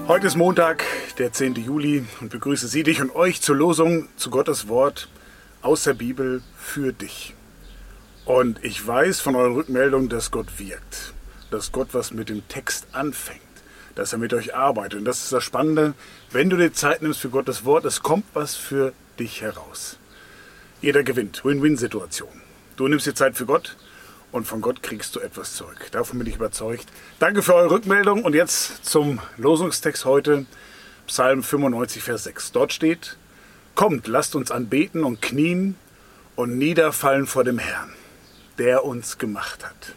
Heute ist Montag, der 10. Juli und begrüße Sie, dich und euch zur Losung zu Gottes Wort aus der Bibel für dich. Und ich weiß von euren Rückmeldungen, dass Gott wirkt, dass Gott was mit dem Text anfängt, dass er mit euch arbeitet. Und das ist das Spannende, wenn du dir Zeit nimmst für Gottes Wort, es kommt was für dich heraus. Jeder gewinnt, Win-Win-Situation. Du nimmst dir Zeit für Gott und von Gott kriegst du etwas zurück. Davon bin ich überzeugt. Danke für eure Rückmeldung. Und jetzt zum Losungstext heute, Psalm 95, Vers 6. Dort steht: Kommt, lasst uns anbeten und knien und niederfallen vor dem Herrn, der uns gemacht hat.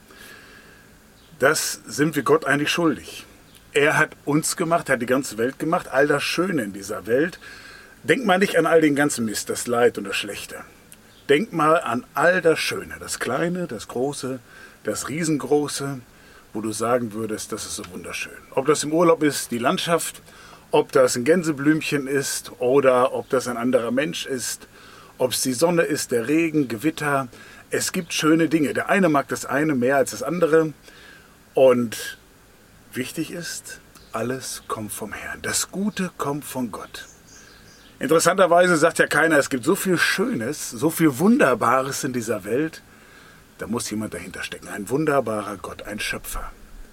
Das sind wir Gott eigentlich schuldig. Er hat uns gemacht, er hat die ganze Welt gemacht, all das Schöne in dieser Welt. Denk mal nicht an all den ganzen Mist, das Leid und das Schlechte. Denk mal an all das Schöne, das Kleine, das Große, das Riesengroße, wo du sagen würdest, das ist so wunderschön. Ob das im Urlaub ist, die Landschaft, ob das ein Gänseblümchen ist oder ob das ein anderer Mensch ist, ob es die Sonne ist, der Regen, Gewitter. Es gibt schöne Dinge. Der eine mag das eine mehr als das andere. Und wichtig ist, alles kommt vom Herrn. Das Gute kommt von Gott. Interessanterweise sagt ja keiner, es gibt so viel Schönes, so viel Wunderbares in dieser Welt. Da muss jemand dahinter stecken. Ein wunderbarer Gott, ein Schöpfer.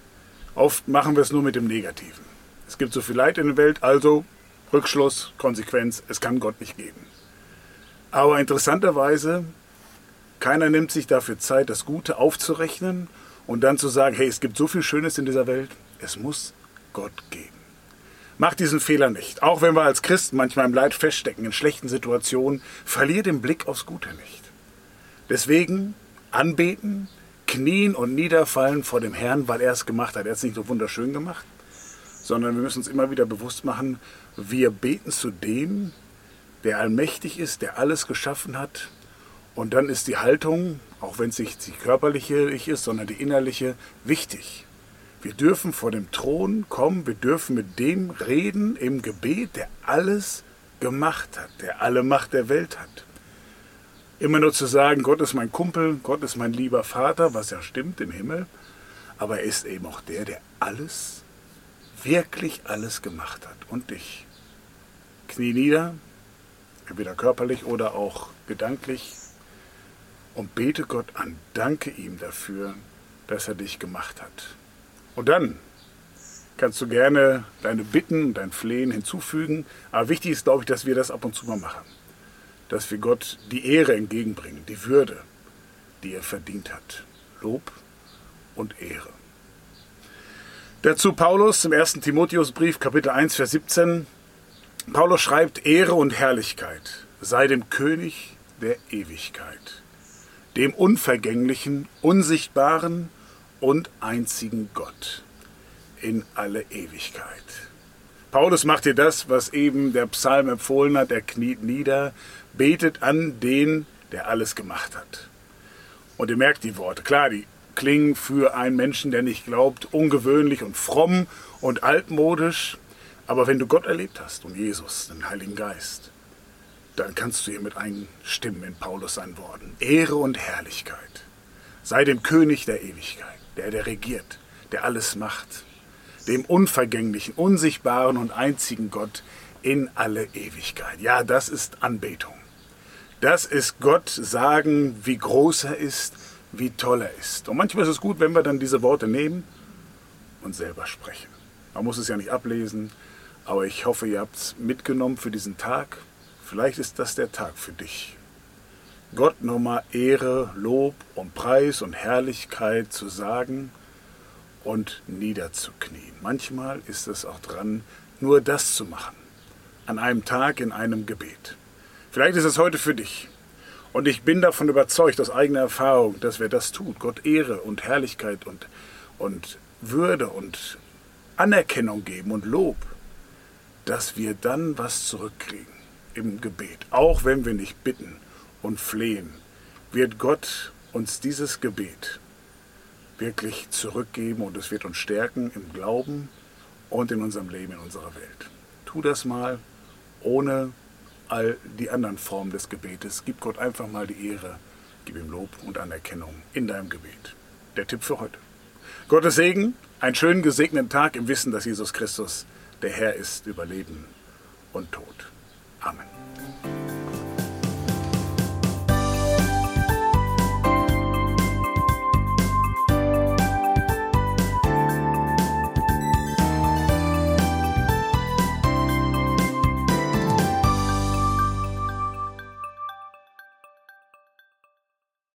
Oft machen wir es nur mit dem Negativen. Es gibt so viel Leid in der Welt, also Rückschluss, Konsequenz, es kann Gott nicht geben. Aber interessanterweise, keiner nimmt sich dafür Zeit, das Gute aufzurechnen und dann zu sagen, hey, es gibt so viel Schönes in dieser Welt, es muss Gott geben. Mach diesen Fehler nicht. Auch wenn wir als Christen manchmal im Leid feststecken, in schlechten Situationen, verlier den Blick aufs Gute nicht. Deswegen anbeten, knien und niederfallen vor dem Herrn, weil er es gemacht hat. Er hat es nicht so wunderschön gemacht, sondern wir müssen uns immer wieder bewusst machen, wir beten zu dem, der allmächtig ist, der alles geschaffen hat. Und dann ist die Haltung, auch wenn es nicht die körperliche ist, sondern die innerliche, wichtig. Wir dürfen vor dem Thron kommen, wir dürfen mit dem reden im Gebet, der alles gemacht hat, der alle Macht der Welt hat. Immer nur zu sagen, Gott ist mein Kumpel, Gott ist mein lieber Vater, was ja stimmt im Himmel, aber er ist eben auch der alles, wirklich alles gemacht hat und dich. Knie nieder, entweder körperlich oder auch gedanklich, und bete Gott an, danke ihm dafür, dass er dich gemacht hat. Und dann kannst du gerne deine Bitten, dein Flehen hinzufügen. Aber wichtig ist, glaube ich, dass wir das ab und zu mal machen. Dass wir Gott die Ehre entgegenbringen, die Würde, die er verdient hat. Lob und Ehre. Dazu Paulus im 1. Timotheusbrief, Kapitel 1, Vers 17. Paulus schreibt, Ehre und Herrlichkeit sei dem König der Ewigkeit, dem unvergänglichen, unsichtbaren und einzigen Gott in alle Ewigkeit. Paulus macht dir das, was eben der Psalm empfohlen hat. Er kniet nieder, betet an den, der alles gemacht hat. Und ihr merkt die Worte. Klar, die klingen für einen Menschen, der nicht glaubt, ungewöhnlich und fromm und altmodisch. Aber wenn du Gott erlebt hast und Jesus, den Heiligen Geist, dann kannst du hier mit einstimmen in Paulus seinen Worten. Ehre und Herrlichkeit sei dem König der Ewigkeit, der regiert, der alles macht, dem unvergänglichen, unsichtbaren und einzigen Gott in alle Ewigkeit. Ja, das ist Anbetung. Das ist Gott sagen, wie groß er ist, wie toll er ist. Und manchmal ist es gut, wenn wir dann diese Worte nehmen und selber sprechen. Man muss es ja nicht ablesen, aber ich hoffe, ihr habt es mitgenommen für diesen Tag. Vielleicht ist das der Tag für dich. Gott nochmal Ehre, Lob und Preis und Herrlichkeit zu sagen und niederzuknien. Manchmal ist es auch dran, nur das zu machen. An einem Tag in einem Gebet. Vielleicht ist es heute für dich. Und ich bin davon überzeugt, aus eigener Erfahrung, dass wer das tut, Gott Ehre und Herrlichkeit und Würde und Anerkennung geben und Lob, dass wir dann was zurückkriegen im Gebet. Auch wenn wir nicht bitten und flehen, wird Gott uns dieses Gebet wirklich zurückgeben und es wird uns stärken im Glauben und in unserem Leben, in unserer Welt. Tu das mal ohne all die anderen Formen des Gebetes. Gib Gott einfach mal die Ehre, gib ihm Lob und Anerkennung in deinem Gebet. Der Tipp für heute. Gottes Segen, einen schönen gesegneten Tag im Wissen, dass Jesus Christus Der Herr ist über Leben und Tod. Amen.